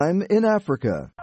I'm in Africa.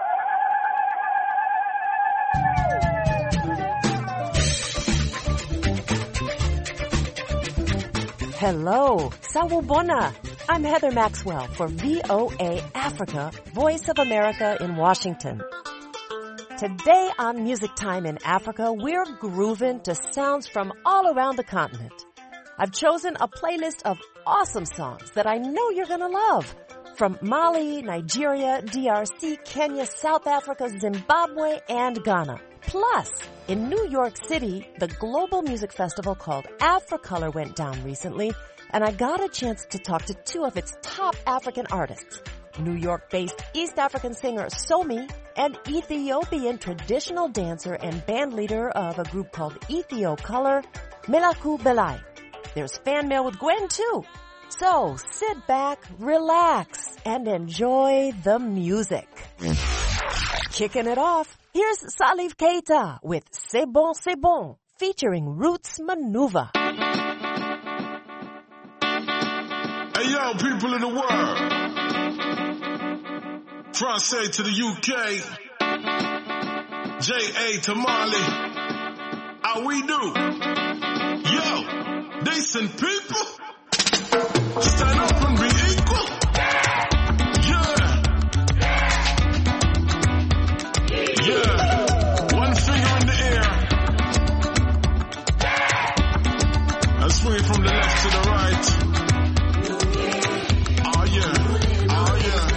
Hello, Sawubona. I'm Heather Maxwell for VOA Africa, Voice of America in Washington. Today on Music Time in Africa, we're grooving to sounds from all around the continent. I've chosen a playlist of awesome songs that I know you're gonna love. From Mali, Nigeria, DRC, Kenya, South Africa, Zimbabwe, and Ghana. Plus, in New York City, the global music festival called Africolor went down recently, and I got a chance to talk to two of its top African artists, New York-based East African singer Somi and Ethiopian traditional dancer and band leader of a group called Ethiocolor, Melaku Belai. There's fan mail with Gwen, too. So, sit back, relax, and enjoy the music. Kicking it off, here's Salif Keita with C'est Bon, featuring Roots Manuva. Hey yo, people of the world. Francais to the UK. J.A. to Mali. How we do? Yo, decent people. Stand up and be equal. Yeah. One finger in the air. And swing from the left to the right. Oh yeah. Oh yeah.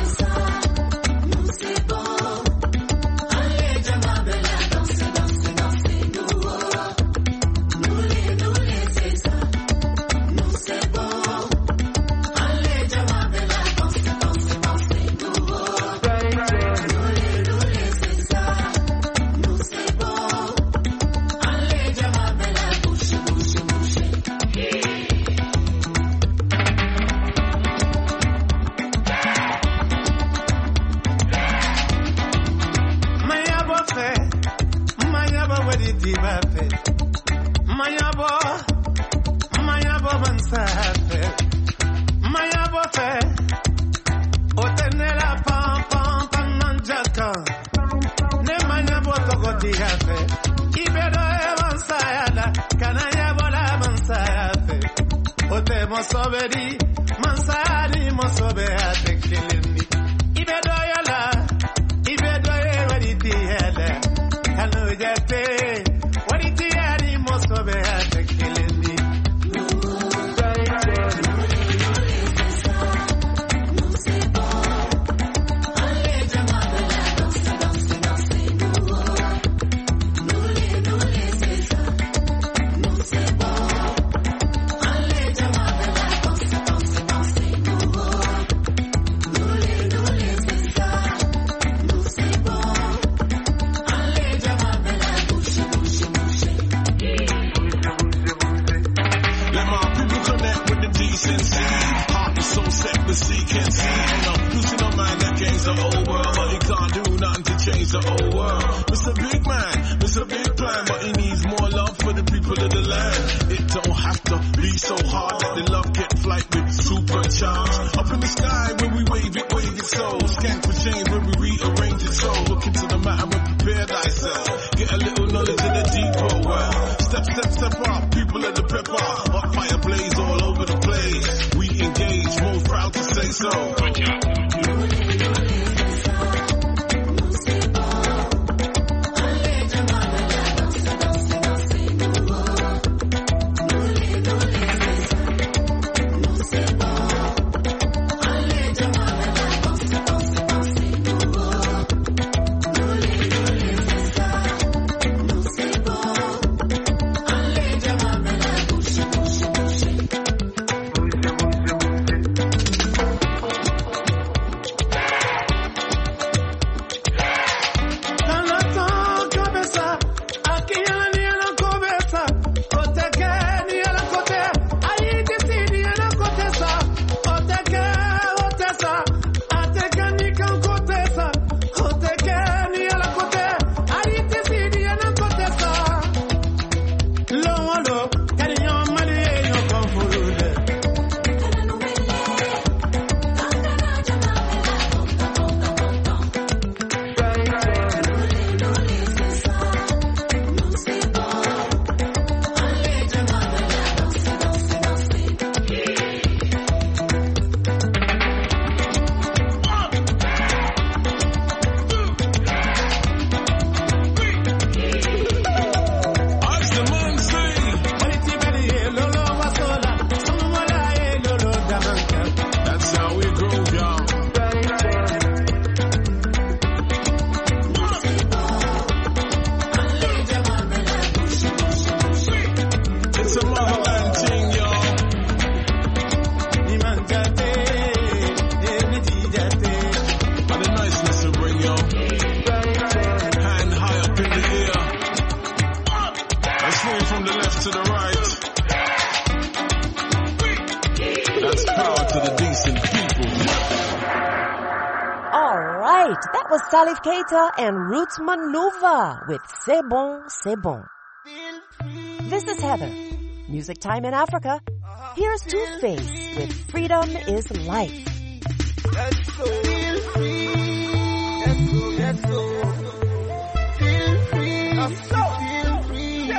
right, that was Salif Keita and Roots Manuva with C'est Bon, C'est Bon. This is Heather. Music Time in Africa. Here's Two-Face with Freedom is Life. Let's go. Feel free. Let's go, let's go. Feel free. Feel free.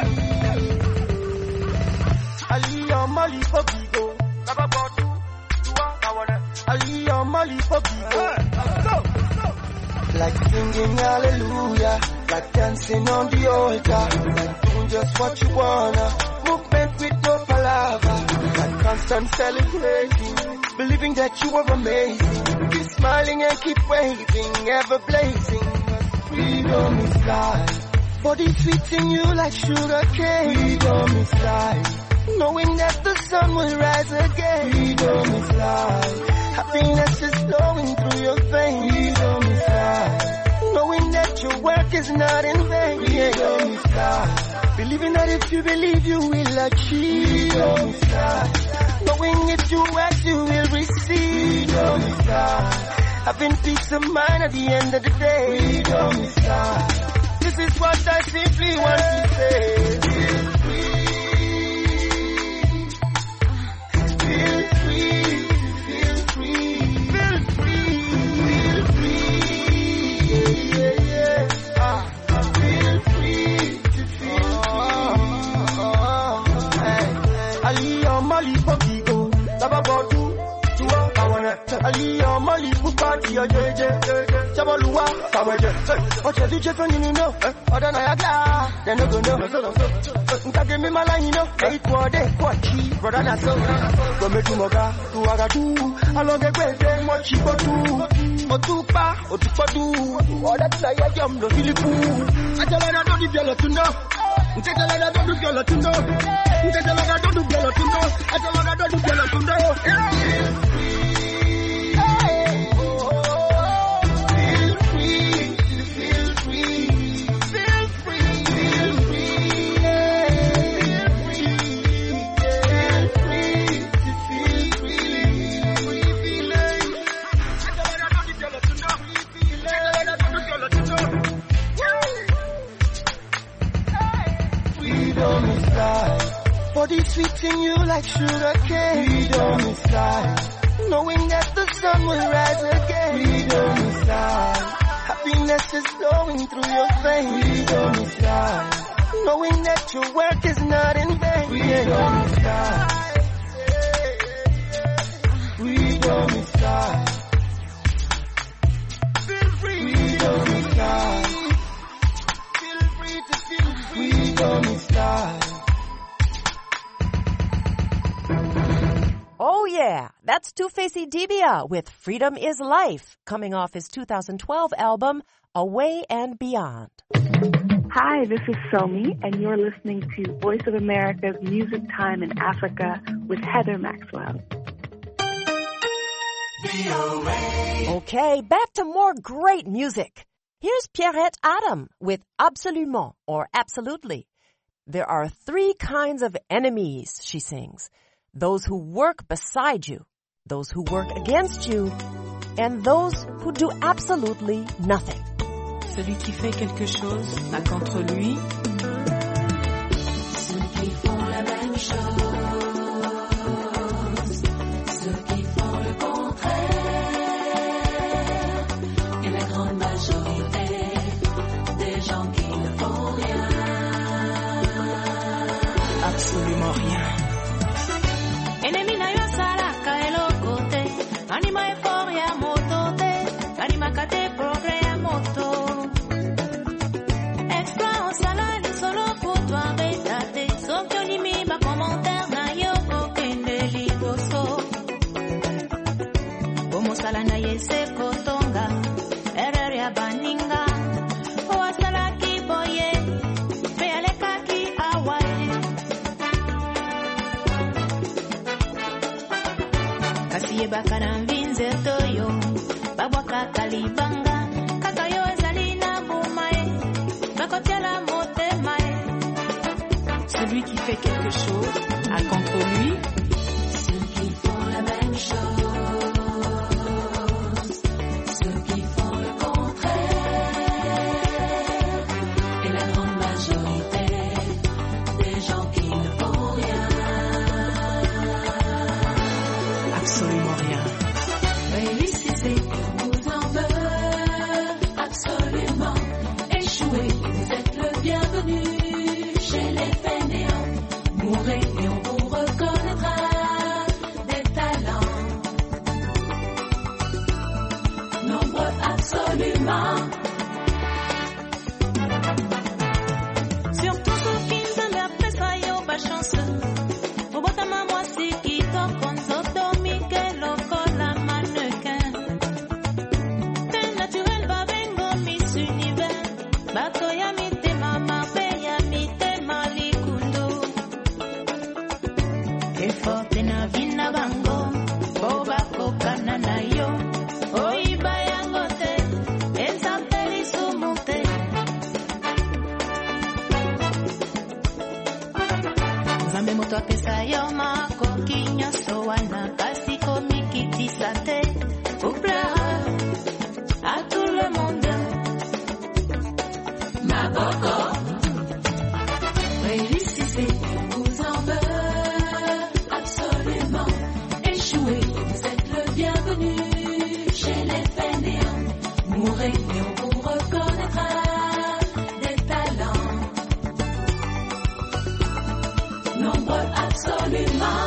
Ali Mali Fabigo. Ali Mali Fabigo. Like singing hallelujah, like dancing on the altar, like doing just what you wanna, movement with no palaver, like constant celebrating, believing that you are amazing, keep smiling and keep waving, ever blazing, freedom is life, body sweeting you like sugar cane, freedom is life, knowing that the sun will rise again, freedom is life, happiness is flowing through your veins, freedom is life, knowing that your work is not in vain, freedom is life, believing that if you believe you will achieve, freedom is life, knowing if you act you will receive, freedom is life, having peace of mind at the end of the day, freedom is life, this is what I simply want to say, feel free. Feel free, feel free, feel free, feel free, yeah, yeah, yeah. Feel free to feel free. Ali Mali Fabigo, Lababodu, Ali Mali Bukati, Jeje, Chabalua, Kawaje, what you do, Japan, you know, Odanayaka, then no go know. Give me my line, you know, 8 for day, Quachi, brother Naso, Gometumoga, Tuagatu, along the way, what she got to, Otupa, Otupadu, or that's like a jump, the Philippu. I tell her I don't do yellow to know. Take a lot of do yellow to know. Take a lot of do yellow to know. I tell her I don't do yellow to know. Body sweeting you like sugar cane. Freedom is life. Knowing that the sun will rise again. Freedom is life. Happiness is flowing through your veins. Freedom is life. Knowing that your work is not in vain. Freedom is life. Freedom is life. Feel free. Freedom is life. Feel free to feel free. Freedom is life. Oh yeah, that's Two-Face Idibia with Freedom is Life, coming off his 2012 album, Away and Beyond. Hi, this is Somi, and you're listening to Voice of America's Music Time in Africa with Heather Maxwell. Okay, back to more great music. Here's Pierrette Adam with Absolument, or Absolutely. There are 3 kinds of enemies, she sings. Those who work beside you, those who work against you, and those who do absolutely nothing. Celui qui fait quelque chose n'a qu'entre lui. Ceux qui font la même chose, ceux qui font le contraire, et la grande majorité des gens qui ne font rien. Absolument rien. Enemi na yo salaka elokote, anima effort ya moto te, anima kate progrès ya moto. Exploit en salade solo pour toi betate, sauf que limi ba commentaire na yo kokende liboso. Bomo sala na yese kotonga, erreur ya baninga, o sala ki boye, pe aleka ki awaye. Yebaka na mbinze toyo babwaka kalibanga kaka yo ezali na bumae bakotiala motemae. Celui qui fait quelque chose a contre lui ceux qui font la même chose, ceux qui font le absolument. Surtout ceux qui me appellent ça yo ba chance. Au bottom moi si qui to konzoto Miguel la mannequin. T'es naturel ba bengo Miss Univers. Bato ya mite mama be ya mite malikundo. Que forte na vina bango. Boba kokana na yo. Oi bayangote. Esa peli sumute. Zambe moto apesa yo mako kinyo so wana kasi komikiti sate. Pour plaire à tout le monde. Ma coco. Réussissez, vous en veux absolument. Échouez, vous êtes le bienvenu chez les fainéants. Mourrez et on vous reconnaîtra des talents. Nombreux absolument.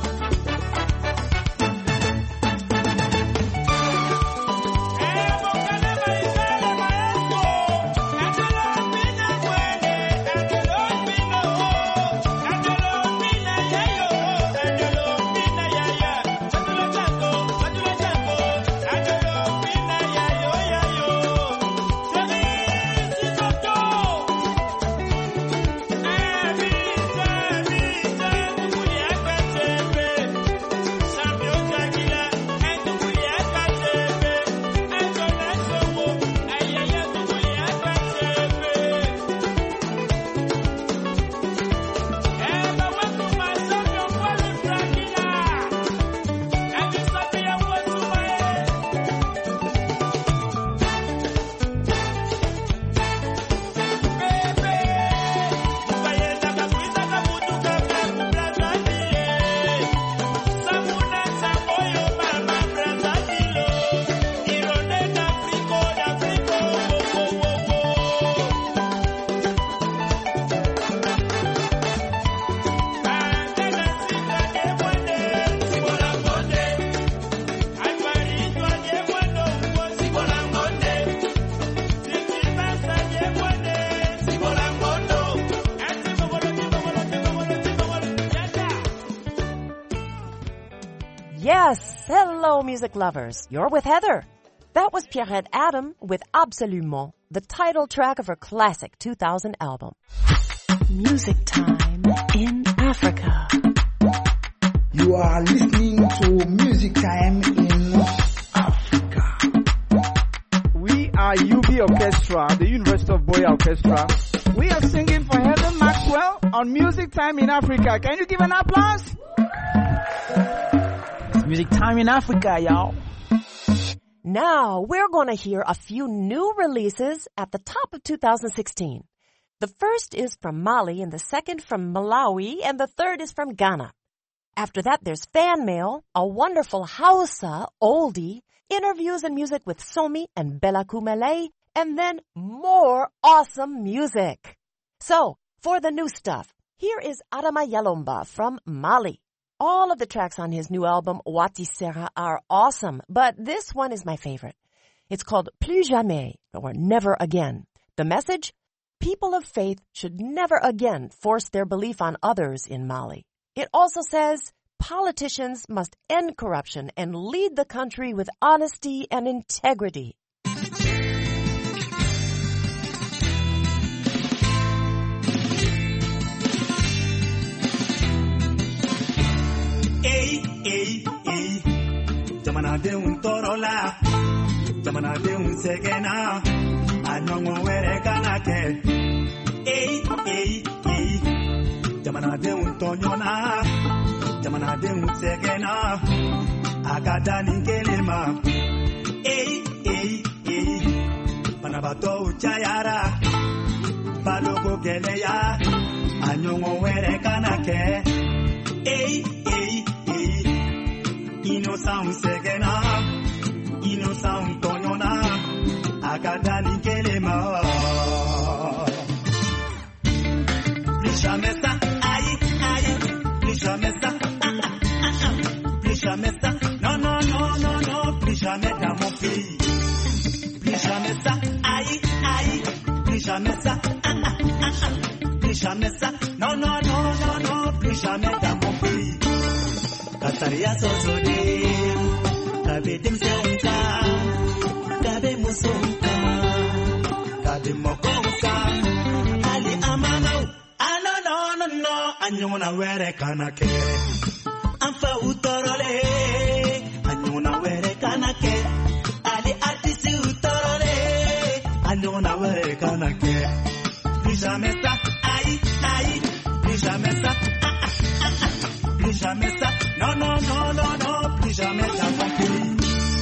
Yes, hello music lovers. You're with Heather. That was Pierrette Adam with Absolument, the title track of her classic 2000 album. Music Time in Africa. You are listening to Music Time in Africa. We are UB Orchestra, the University of Boya Orchestra. We are singing for Heather Maxwell on Music Time in Africa. Can you give an applause? It's Music Time in Africa, y'all. Now, we're going to hear a few new releases at the top of 2016. The first is from Mali, and the second from Malawi, and the third is from Ghana. After that, there's fan mail, a wonderful Hausa oldie, interviews and music with Somi and Bella Kumele, and then more awesome music. So, for the new stuff, here is Adama Yalomba from Mali. All of the tracks on his new album, Wati Sera, are awesome, but this one is my favorite. It's called Plus Jamais, or Never Again. The message? People of faith should never again force their belief on others in Mali. It also says politicians must end corruption and lead the country with honesty and integrity. Jamana de un toro la, jamana de un segena, anongo were kanake. Jamana de un tonyona, jamana de un segena, akada ningelema. Panabato uchayara, balogo geleya, anongo were kanake. Innocent segena, innocent tonyona, akada ningelema. Plus jamais ça, aïe, aïe, plus jamais ça, plus jamais ça, non, non, non, non, non, plus jamais dans mon pays, plus jamais ça, aïe, aïe, plus jamais ça, plus jamais ça, non, non, non, non, non, plus jamais dans mon pays. Kataria sosode, kabe dimseunka, kabe musunka, kabe mokonka, ali amano, ano no no no, anyona were kanake, amfa utorole, anyona were kanake, ali artisi utorole, anyona were kanake, plus jamais ça, aïe aïe, plus jamais ça. Plus jamais ça, non, non, non, non, non, plus jamais dans mon pays.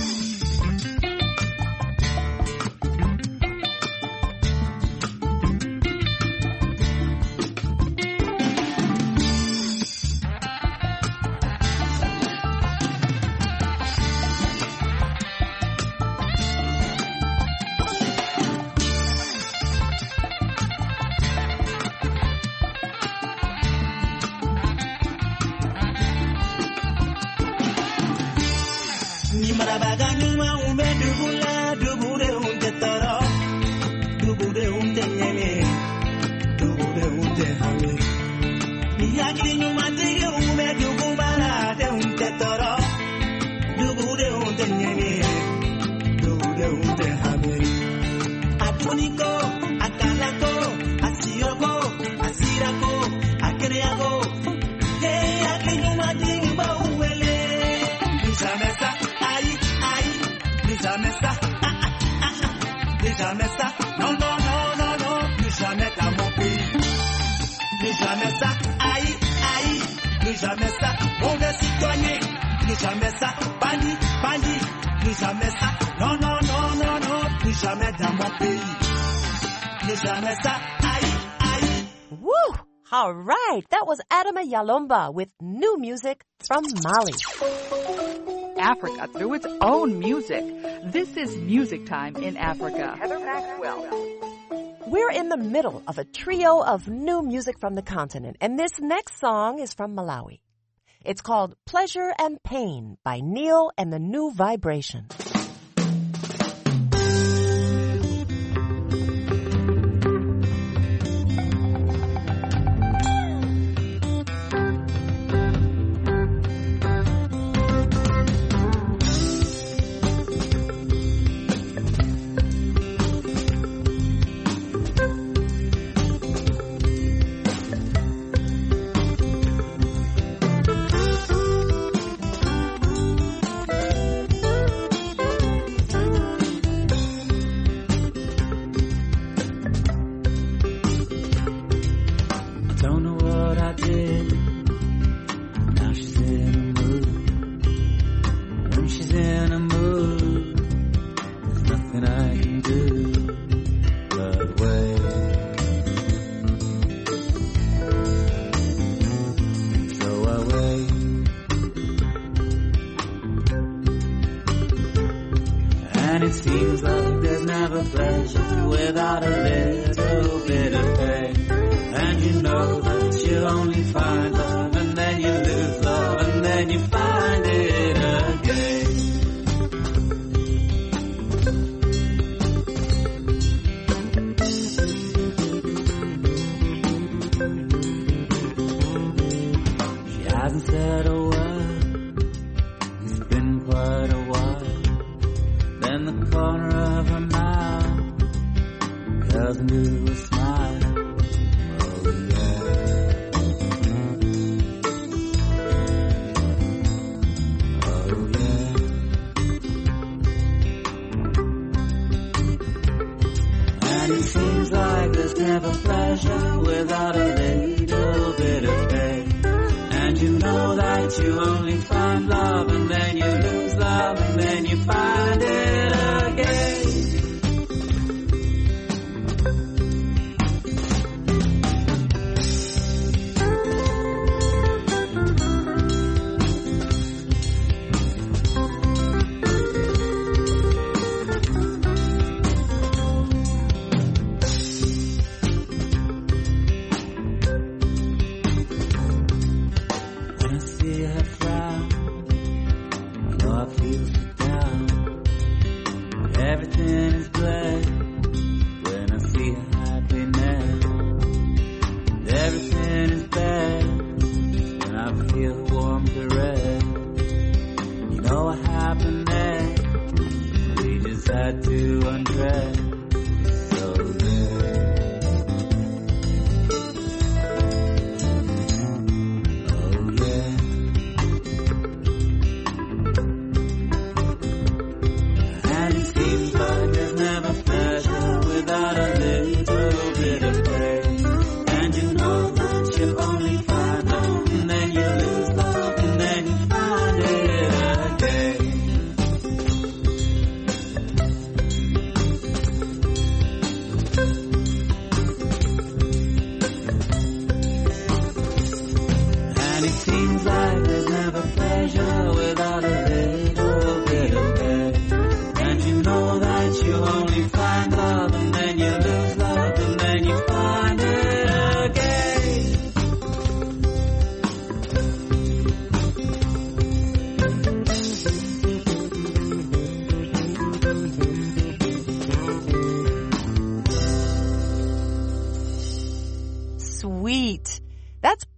All right, that was Adama Yalomba with new music from Mali. Africa through its own music. This is Music Time in Africa. Heather Maxwell. We're in the middle of a trio of new music from the continent, and this next song is from Malawi. It's called Pleasure and Pain by Neil and the New Vibration.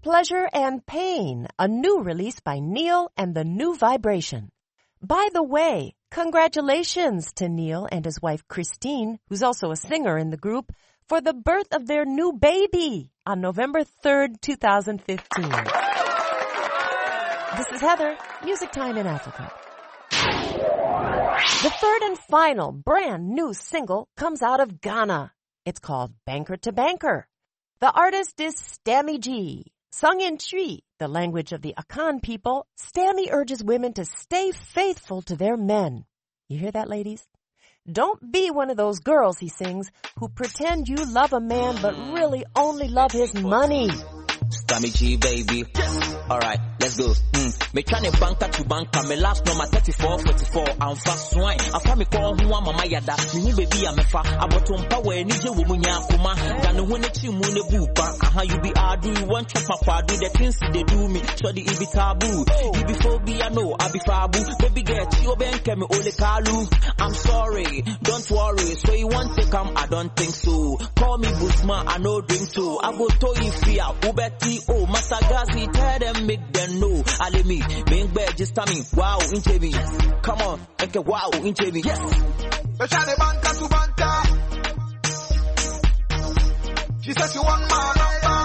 Pleasure and Pain, a new release by Neil and the New Vibration. By the way, congratulations to Neil and his wife Christine, who's also a singer in the group, for the birth of their new baby on November 3rd, 2015. This is Heather, Music Time in Africa. The third and final brand new single comes out of Ghana. It's called Banker to Banker. The artist is Stammy G. Sung in Twi, the language of the Akan people, Stammy urges women to stay faithful to their men. You hear that, ladies? Don't be one of those girls, he sings, who pretend you love a man but really only love his money. Stammy G, baby. Alright, let's go. Me trying banker to banker. Me last number 3444. I'm fast swine. I found me call who I'm mama yada. Me who baby I'm a fa. I bought on power and nije wumunya kuma. Ganu when it's you mune bupa. Aha you be adu. You want chop my quadu. The things they do me. So the ibi taboo. You be phobia no. I be fabu. Baby get you benke me ole kalu. I'm sorry. Don't worry. So you want to come? I don't think so. Call me Busma. I know drink too. I go to Ifia. Ubeti. Oh, Masagazi. Tell them make them know. Ale me. Being bad just tell me. Wow, into me. Come on. Okay, wow, into me. Yes. Bashane banker to banker. She says she want my number.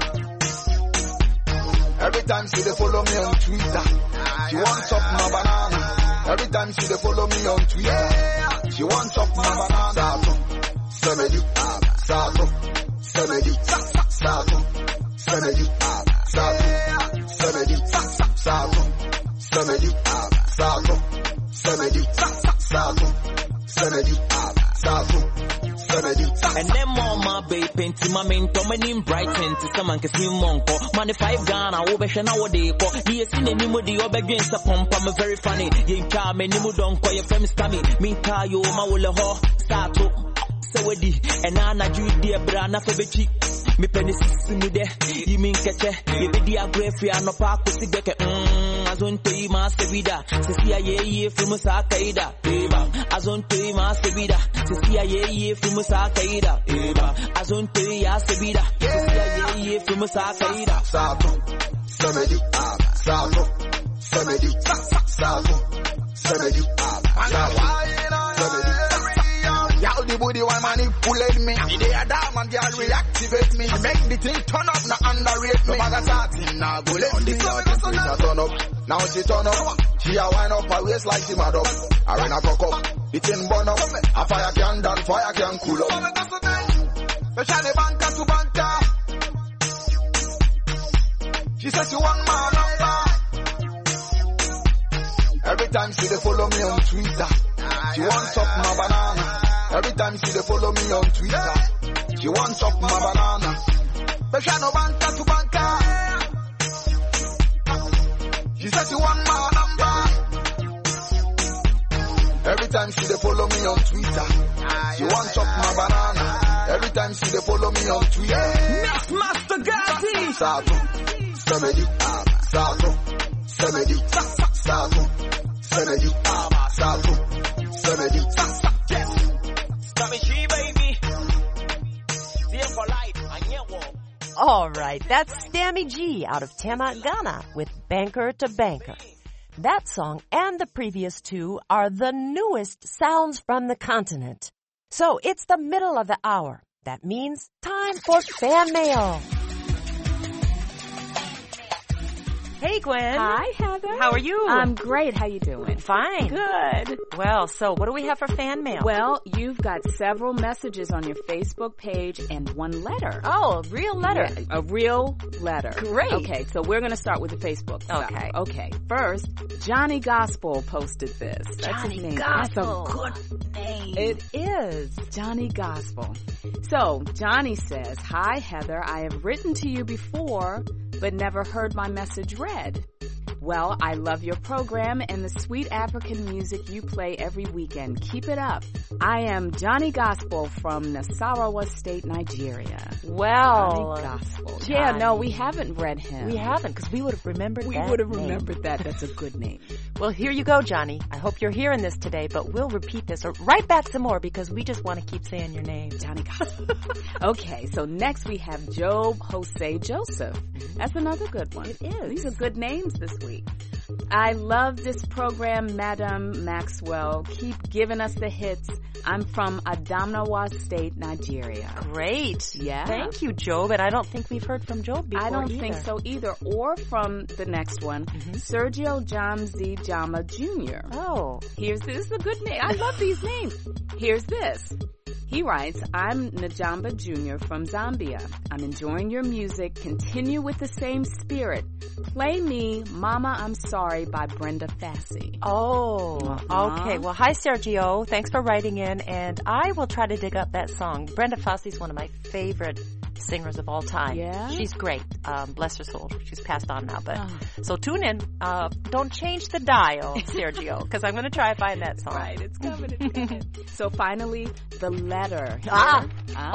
Every time she dey follow me on Twitter. She wants up my banana. Every time she dey follow me on Twitter. She wants up my banana. Semedi. Sato. Semedi. Sato. Semedi. Sato. Semedi. Sato. Semedi. Sato. Semedi. Sato. Semedi. Sato. Semedi. And them mama baby painting my main in Brighton to someone can see monko. Money 5 Ghana, over Shana de ko. He seen any mudi or begins to pump. I'm very funny. Yin car, many don't call your friends stammy. Minka, yo, ma will ho. Sato. Sewedi. And Anna Judy, Brana Febechi. Me penny me there. You mean catch it? You be the agree no park to see back. Azon to master vida. Sisia ye from Sakaida. Eva. Azon to master vida. Sisia ye from Sakaida. Eva. Azon to master vida. Sisia ye from Sakaida. Sato. Semedi. Sato. Semedi. Sato. Semedi. Semedi. Y'all the booty one manipulate me. They are damn and y'all reactivate me. Make the thing turn up, not underrate me. No matter starting, now go let me out and bring her turn up. Now she turn up. She a wind up her waist like she mad up. I run a cock up. The thing burn up. A fire can down, fire can cool up. Bashane banker to banker. She says she want my number. Every time she dey follow me on Twitter. She wants up my banana. Every time she dey follow me on Twitter. She wants up my banana. Bashano banker to banker. She says she want my number. Every time she dey follow me on Twitter. She wants up my banana. Every time she dey follow me on Twitter. Next Master Gatti. Sato. Semedi. Sato. Semedi. Sato. Semedi. Sato. Semedi. All right, that's Stammy G out of Tema, Ghana with Banker to Banker. That song and the previous two are the newest sounds from the continent. So it's the middle of the hour. That means time for fan mail. Hey, Gwen. Hi, Heather. How are you? I'm great. How you doing? Fine. Good. Well, so what do we have for fan mail? Well, you've got several messages on your Facebook page and one letter. Oh, a real letter. Yeah, a real letter. Great. Okay, so we're going to start with the Facebook stuff. Okay. Okay. First, Johnny Gospel posted this. That's Johnny his name. Gospel. That's a good name. It is. Johnny Gospel. So, Johnny says, "Hi, Heather. I have written to you before, but never heard my message read. Well, I love your program and the sweet African music you play every weekend. Keep it up. I am Johnny Gospel from Nasarawa State, Nigeria. Well, Johnny Gospel. Johnny. Yeah, no, we haven't read him. We haven't, because we would have remembered that. We would have remembered that. That's a good name. Well, here you go, Johnny. I hope you're hearing this today, but we'll repeat this or write back some more because we just want to keep saying your name. Johnny Gospel. Okay, so next we have Job Jose Joseph. That's another good one. It is. These are good names this week. I love this program, Madam Maxwell. Keep giving us the hits. I'm from Adamawa State, Nigeria. Great. Yeah. Thank you, Job. And I don't think we've heard from Job before I don't either. think so either. Or from the next one, Sergio Jamzi Jama Jr. Oh. This is a good name. I love these names. Here's this. He writes, I'm Najamba Jr. from Zambia. I'm enjoying your music. Continue with the same spirit. Play me Mama I'm Sorry by Brenda Fassie. Oh, okay. Well, hi, Sergio. Thanks for writing in, and I will try to dig up that song. Brenda Fassie is one of my favorite singers of all time. Yeah? She's great. Bless her soul. She's passed on now, but so tune in. Don't change the dial, Sergio, because I'm going to try to find that song. Right, it's coming. So finally, the letter. I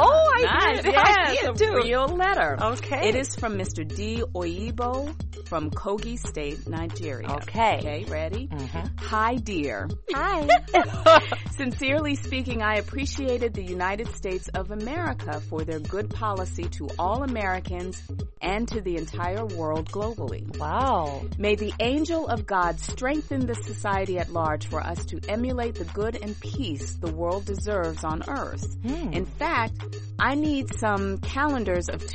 nice. did. Yes, I a did, real letter. Okay. It is from Mr. D. Oyibo from Kogi State, Nigeria. Okay. Ready? Mm-hmm. Hi, dear. Hi. Sincerely speaking, I appreciated the United States of America for their good policy to all Americans and to the entire world globally. Wow. May the angel of God strengthen the society at large for us to emulate the good and peace the world deserves on earth. In fact, I need some calendars of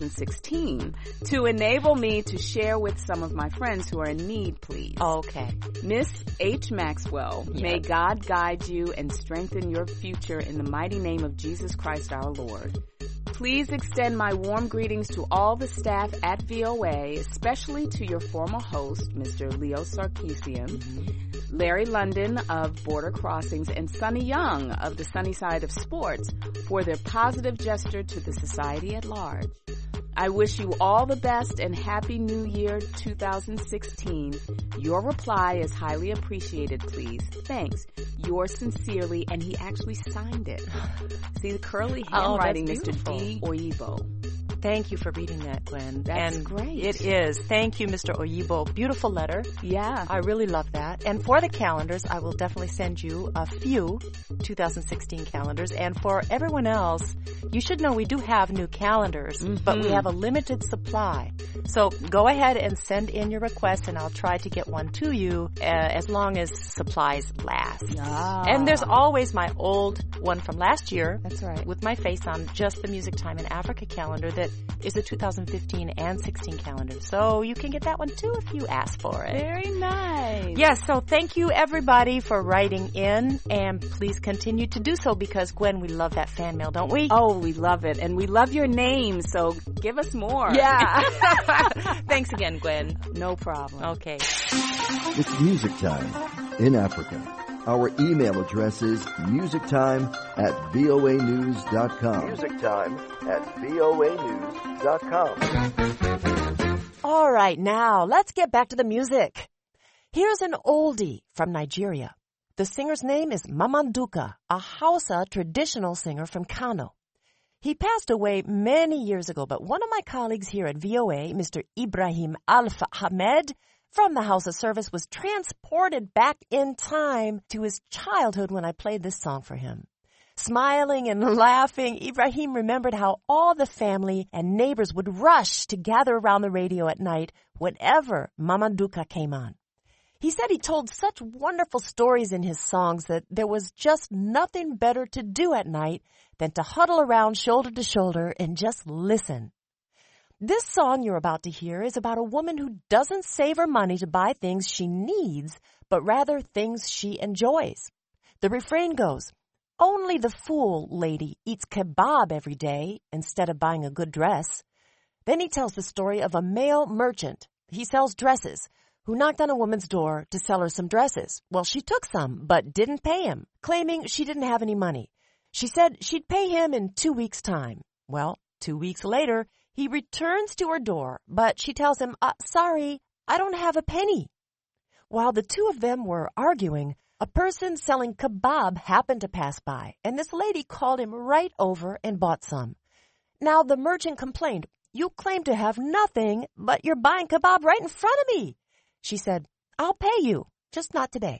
2016 to enable me to share with some of my friends who are in need, please. Okay. Miss H. Maxwell, may God guide you and strengthen your future in the mighty name of Jesus Christ our Lord. Please extend my warm greetings to all the staff at VOA, especially to your former host, Mr. Leo Sarkeesian, Larry London of Border Crossings, and Sonny Young of the Sunny Side of Sports for their positive gesture to the society at large. I wish you all the best and Happy New Year 2016. Your reply is highly appreciated, please. Thanks. Yours sincerely, and he actually signed it. See the curly handwriting, Mr. D. Oyibo. Thank you for reading that, Gwen. That's great. It is. Thank you, Mr. Oyibo. Beautiful letter. Yeah. I really love that. And for the calendars, I will definitely send you a few 2016 calendars. And for everyone else, you should know we do have new calendars, but we have a limited supply. So go ahead and send in your request, and I'll try to get one to you as long as supplies last. And there's always my old one from last year. That's right. With my face on, just the Music Time in Africa calendar that is a 2015 and 16 calendar. So you can get that one too if you ask for it. Very nice. Yes, so thank you everybody for writing in, and please continue to do so because, Gwen, we love that fan mail, don't we? Oh, we love it. And we love your name, so give us more. Yeah. Thanks again, Gwen. No problem. Okay. It's Music Time in Africa. Our email address is musictime@voanews.com. musictime@voanews.com. All right, now let's get back to the music. Here's an oldie from Nigeria. The singer's name is Mamanduka, a Hausa traditional singer from Kano. He passed away many years ago, but one of my colleagues here at VOA, Mr. Ibrahim Alfa Ahmed, from the Hausa service, was transported back in time to his childhood when I played this song for him. Smiling and laughing, Ibrahim remembered how all the family and neighbors would rush to gather around the radio at night whenever Mamanduka came on. He said he told such wonderful stories in his songs that there was just nothing better to do at night than to huddle around shoulder to shoulder and just listen. This song you're about to hear is about a woman who doesn't save her money to buy things she needs, but rather things she enjoys. The refrain goes, "Only the fool lady eats kebab every day instead of buying a good dress." Then he tells the story of a male merchant. He sells dresses, who knocked on a woman's door to sell her some dresses. Well, she took some, but didn't pay him, claiming she didn't have any money. She said she'd pay him in 2 weeks' time. Well, 2 weeks later, he returns to her door, but she tells him, sorry, I don't have a penny. While the two of them were arguing, a person selling kebab happened to pass by, and this lady called him right over and bought some. Now the merchant complained, "You claim to have nothing, but you're buying kebab right in front of me." She said, "I'll pay you, just not today."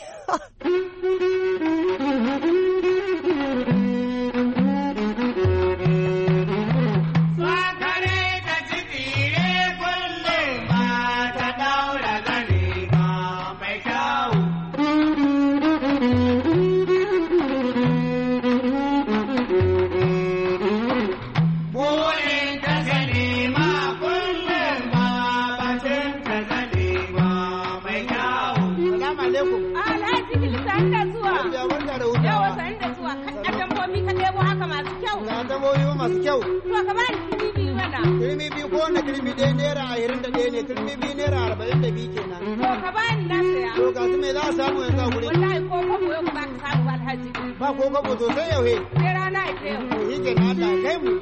masu kyau. To ka bani kirmi biyu mana. Kirmi biyu ko wanda kirmi ɗaya naira 21 ne, kirmi biyu naira 42 kenan. To ka bani na saya. To ga su me za a samu yanzu a guri? Wallahi ko kwabo yau ba ka samu alhaji. Ba ko kwabo to sai yau he. Sai rana ita yau. To shi kenan Allah kai mu.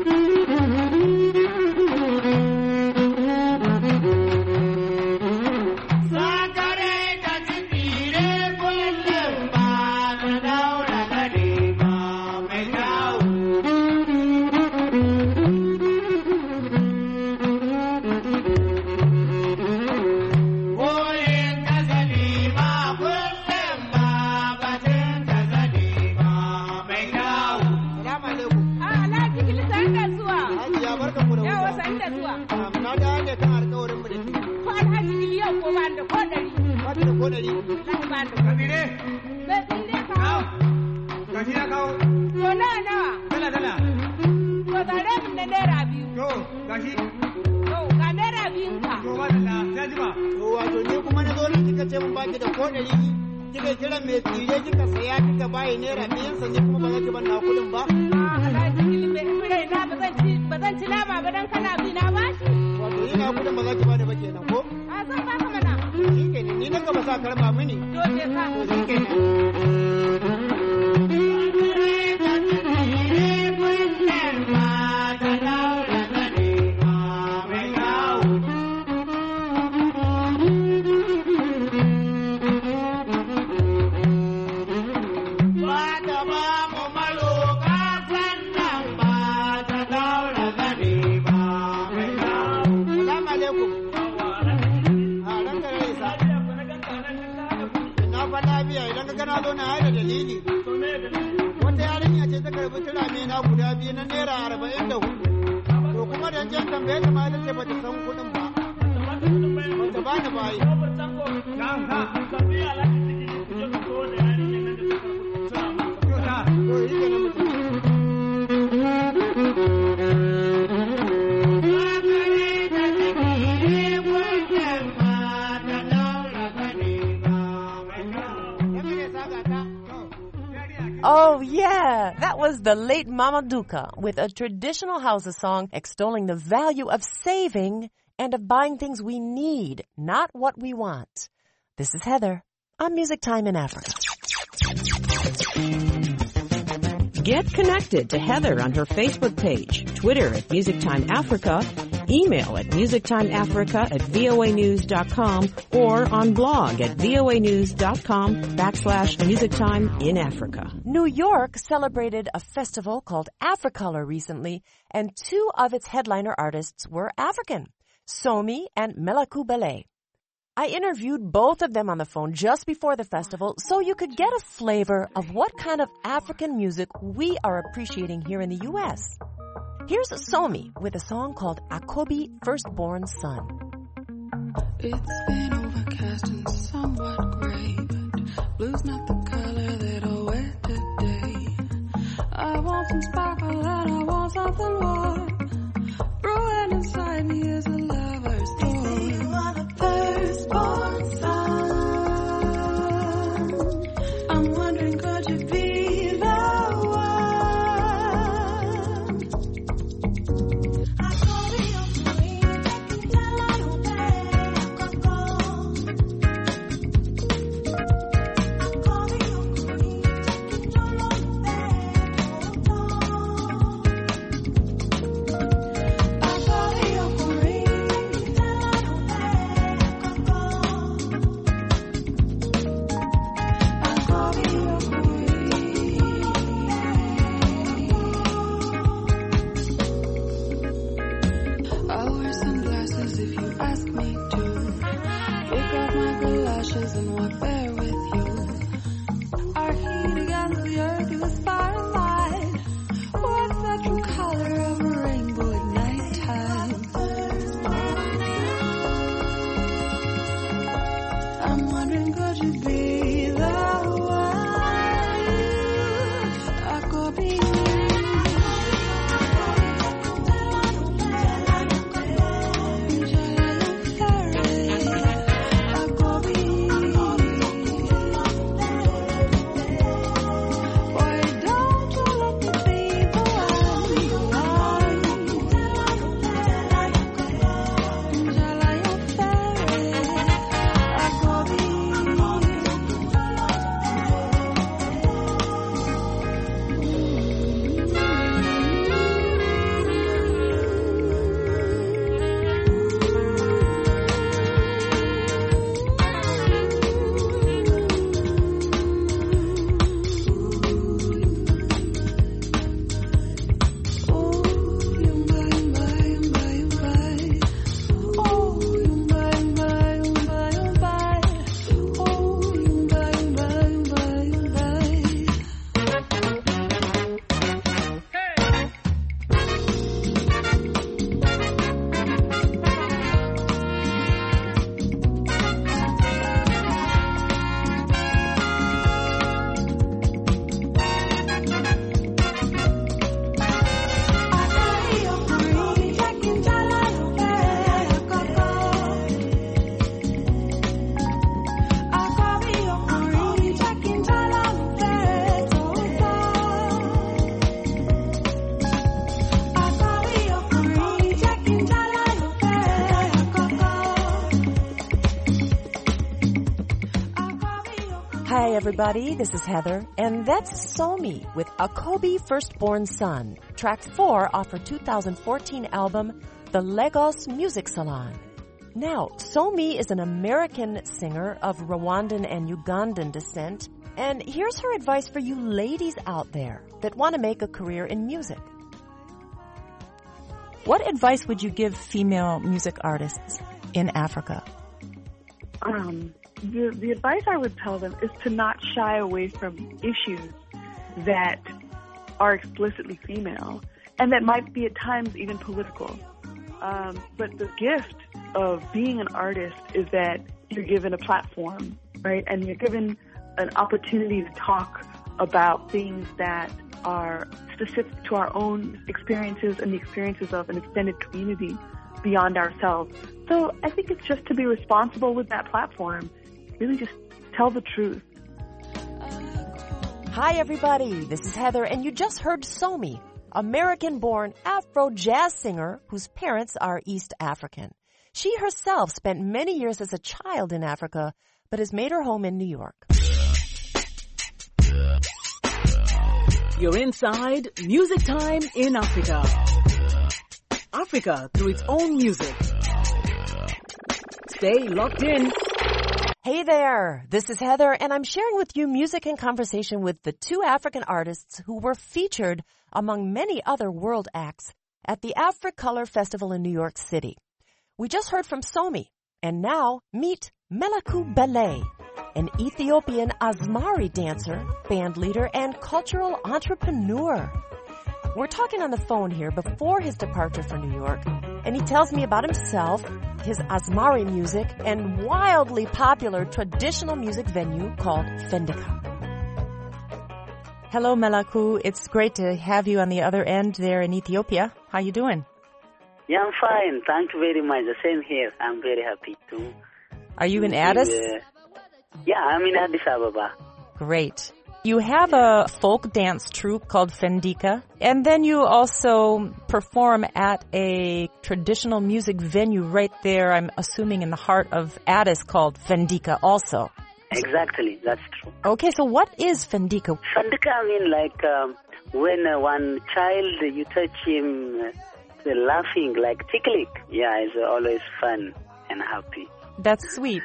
Oh, yeah, that was the late Mama Duka with a traditional Hausa song extolling the value of saving and of buying things we need, not what we want. This is Heather on Music Time in Africa. Get connected to Heather on her Facebook page, Twitter at Music Time Africa, email at musictimeafrica@voanews.com, or on blog at voanews.com/musictime in Africa. New York celebrated a festival called Africolor recently, and two of its headliner artists were African, Somi and Melaku Belay. I interviewed both of them on the phone just before the festival so you could get a flavor of what kind of African music we are appreciating here in the U.S. Here's Somi with a song called Akobi Firstborn Son. It's been overcast and somewhat gray, but blue's not the color that I'll wear today. I want some sparkle and I want something warm. Brewing inside me is a lover's thorn. They say you are the firstborn son. I'm wondering, could you be the one? everybody. This is Heather, and that's Somi with Akobi Firstborn Son, track 4 off her 2014 album, The Lagos Music Salon. Now, Somi is an American singer of Rwandan and Ugandan descent, and here's her advice for you ladies out there that want to make a career in music. What advice would you give female music artists in Africa? The advice I would tell them is to not shy away from issues that are explicitly female and that might be at times even political. But the gift of being an artist is that you're given a platform, right? And you're given an opportunity to talk about things that are specific to our own experiences and the experiences of an extended community beyond ourselves. So I think it's just to be responsible with that platform. Really just tell the truth. Hi, everybody. This is Heather, and you just heard Somi, American-born Afro jazz singer whose parents are East African. She herself spent many years as a child in Africa, but has made her home in New York. You're inside Music Time in Africa. Africa through its own music. Stay locked in. Hey there, this is Heather, and I'm sharing with you music and conversation with the 2 African artists who were featured among many other world acts at the Africolor Festival in New York City. We just heard from Somi, and now meet Melaku Belay, an Ethiopian Asmari dancer, band leader, and cultural entrepreneur. We're talking on the phone here before his departure for New York, and he tells me about himself, his Asmari music, and wildly popular traditional music venue called Fendika. Hello, Melaku. It's great to have you on the other end there in Ethiopia. How you doing? Yeah, I'm fine. Thank you very much. The same here. I'm very happy too. Are you in Addis? Yeah, I'm in Addis Ababa. Great. You have a folk dance troupe called Fendika, and then you also perform at a traditional music venue right there, I'm assuming in the heart of Addis, called Fendika also. Exactly, that's true. Okay, so what is Fendika? Fendika, I mean like when one child, you touch him laughing, like tickling. Yeah, it's always fun and happy. That's sweet.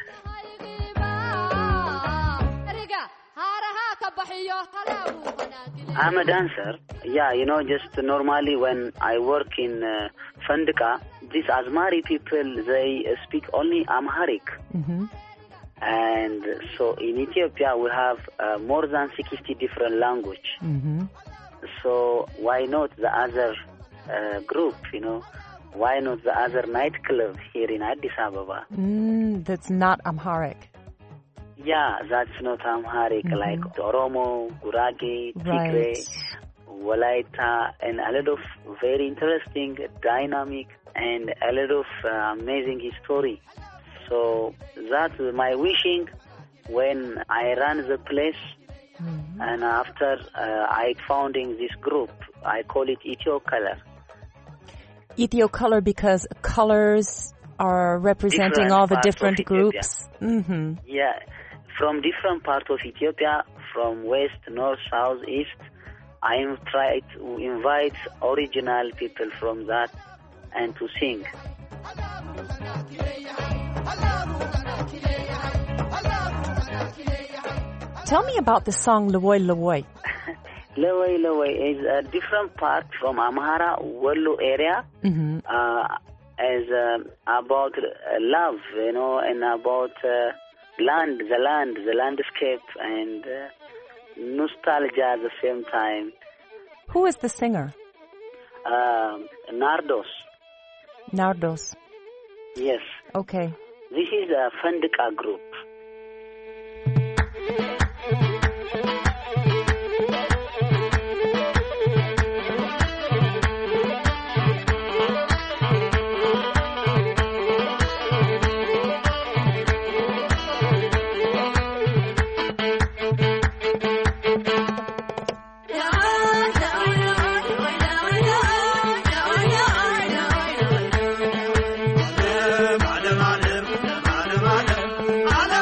I'm a dancer. Yeah, you know, just normally when I work in Fendika, these Asmari people, they speak only Amharic. Mm-hmm. And so in Ethiopia, we have more than 60 different languages. Mm-hmm. So why not the other group, you know? Why not the other nightclub here in Addis Ababa? That's not Amharic. Yeah, that's not Amharic, like Oromo, Gurage, Tigray, Walaita, and a lot of very interesting, dynamic, and a lot of amazing history. So that's my wishing when I ran the place, and after I founding this group, I call it Ethiocolor. Ethiocolor because colors are representing different all the different groups. Mm-hmm. Yeah. From different parts of Ethiopia, from west, north, south, east, I am trying to invite original people from that and to sing. Tell me about the song Lawoi Lawoi. Lawoi Lawoi is a different part from Amhara, Wollo area, as about love, you know, and about the landscape, and nostalgia at the same time. Who is the singer? Nardos. Nardos. Yes. Okay. This is a Fendika group. علم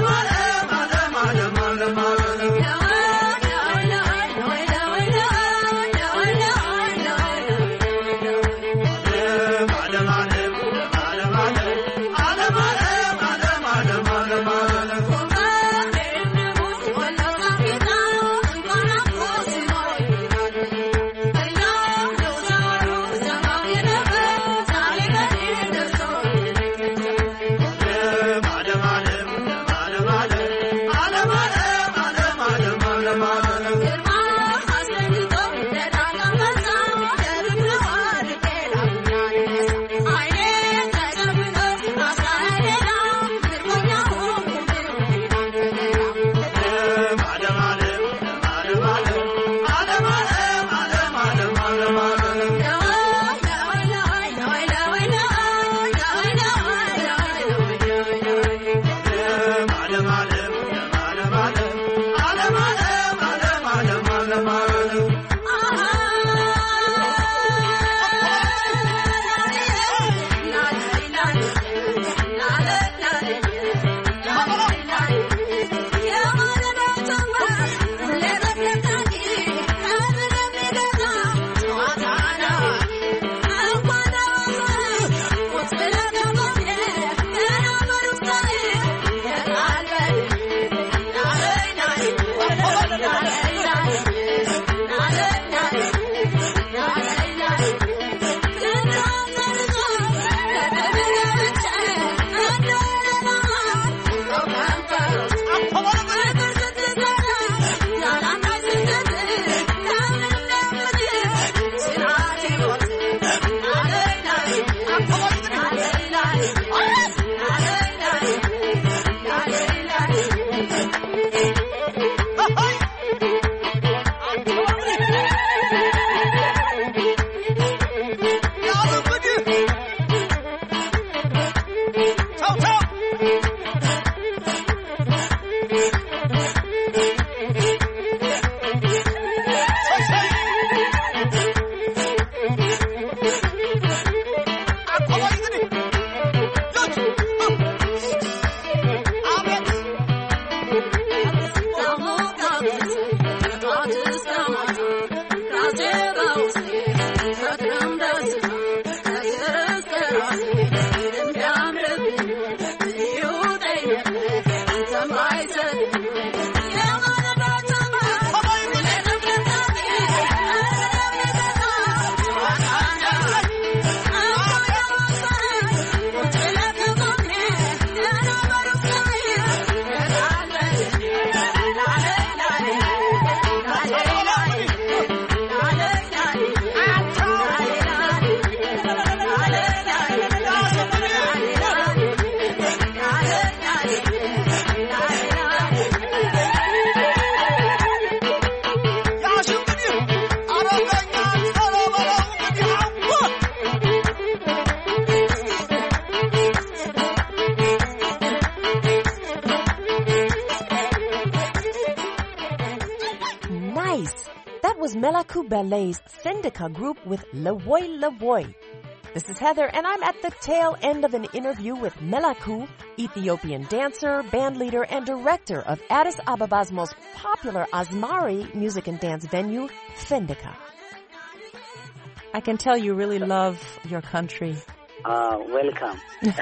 Melaku Ballet's Fendika group with Lavoy Lavoy. This is Heather, and I'm at the tail end of an interview with Melaku, Ethiopian dancer, bandleader, and director of Addis Ababa's most popular Asmari music and dance venue, Fendika. I can tell you really love your country. Welcome. Me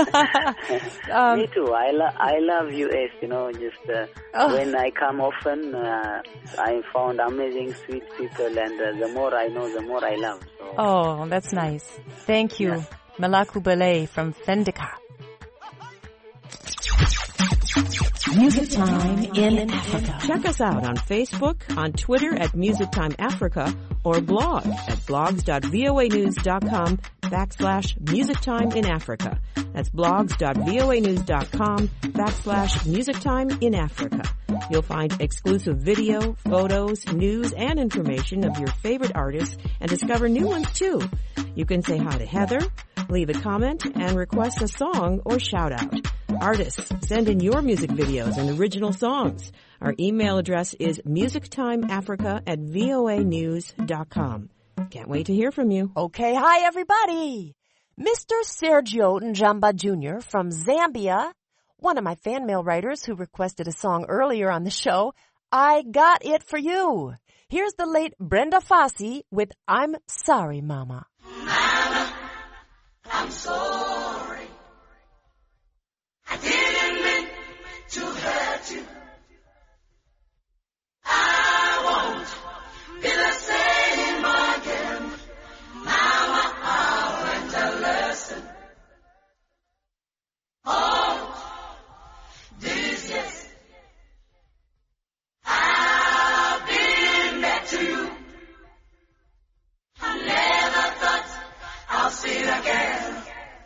too. I love US. When I come often, I found amazing, sweet people, and the more I know, the more I love. So. Oh, that's nice. Thank you, Melaku Ballet from Fendika. Music Time in Africa. Check us out on Facebook, on Twitter at Music Time Africa, or blog at blogs.voanews.com/Music Time in Africa. That's blogs.voanews.com/Music Time in Africa. You'll find exclusive video, photos, news, and information of your favorite artists and discover new ones too. You can say hi to Heather, leave a comment, and request a song or shout out. Artists, send in your music videos and original songs. Our email address is musictimeafrica@voanews.com. Can't wait to hear from you. Okay, hi everybody. Mr. Sergio Njamba Jr. from Zambia, one of my fan mail writers who requested a song earlier on the show. I got it for you. Here's the late Brenda Fassie with I'm Sorry, Mama. Mama, I'm sorry. I didn't mean to hurt you. I won't be the same again. Mama, I learned a lesson. All these years I've been back to you. I never thought I'll see it again.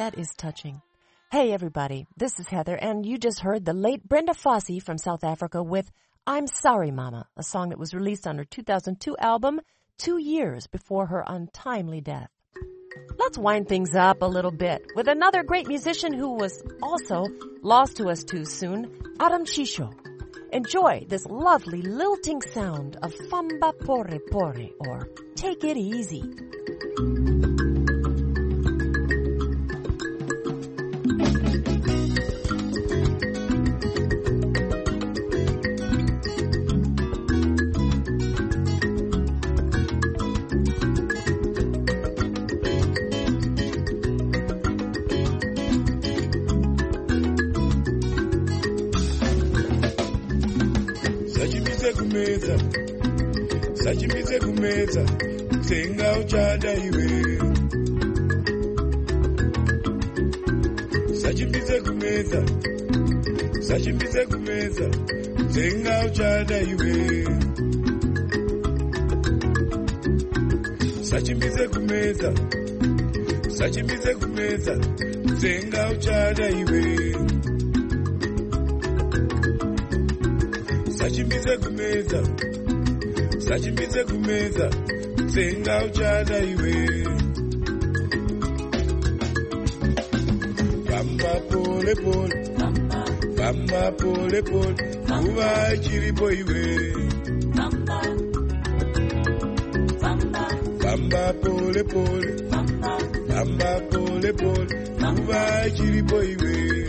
That is touching. Hey, everybody. This is Heather, and you just heard the late Brenda Fossey from South Africa with I'm Sorry, Mama, a song that was released on her 2002 album 2 years before her untimely death. Let's wind things up a little bit with another great musician who was also lost to us too soon, Adam Chisho. Enjoy this lovely lilting sound of Famba Pore Pore, or Take It Easy. Sachimize kumeza tsenga uchada iwe Sachimize kumeza tsenga uchada iwe Sachimize kumeza tsenga uchada iwe Sachimize kumeza tsenga uchada iwe Famba pole pole Uva chiripo iwe Famba pole pole Uva chiripo iwe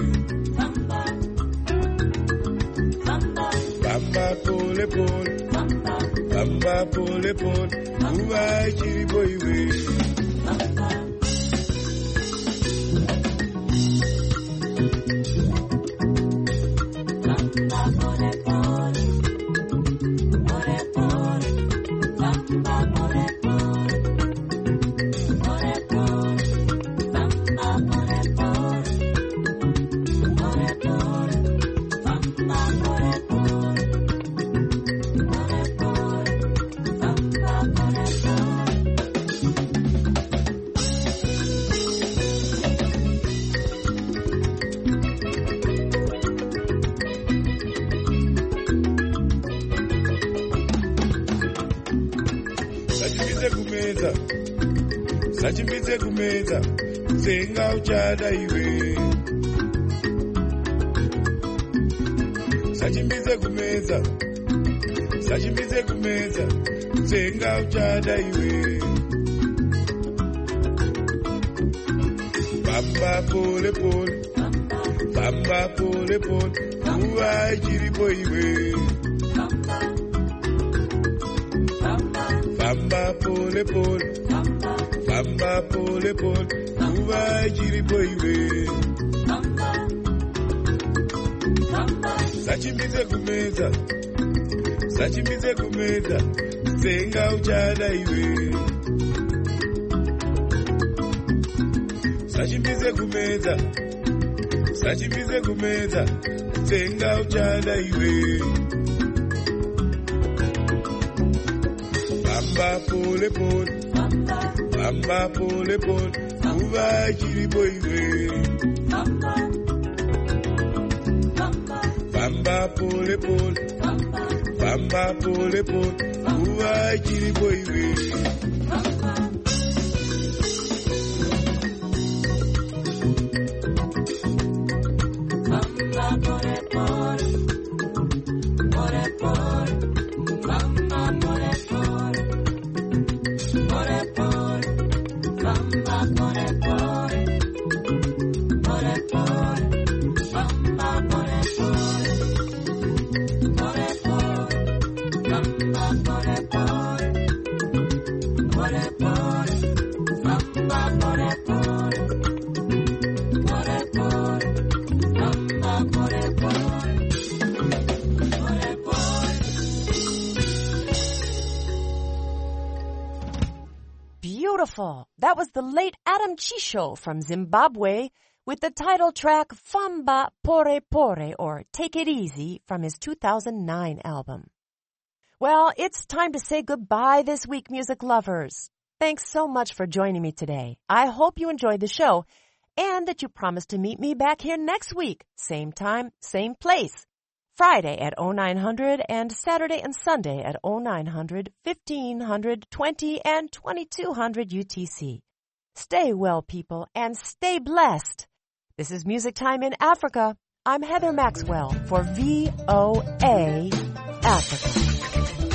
Famba pole pole Uva chiripo iwe Sachimize kumeza tsenga uchada iwe Sachimize kumeza tsenga uchada iwe Famba pole pole Uva chiripo iwe Famba pole pole Uva chiripo iwe Sachimize kumeza tsenga uchada iwe Sachimize kumeza tsenga uchada iwe Famba pole pole Uva chiripo iwe Famba pole pole Uva chiripo iwe Beautiful. That was the late Adam Chisho from Zimbabwe with the title track Famba Pore Pore, or Take It Easy, from his 2009 album. Well, it's time to say goodbye this week, music lovers. Thanks so much for joining me today. I hope you enjoyed the show. and that you promise to meet me back here next week, same time, same place. Friday at 0900 and Saturday and Sunday at 0900, 1500, 20, and 2200 UTC. Stay well, people, and stay blessed. This is Music Time in Africa. I'm Heather Maxwell for VOA Africa.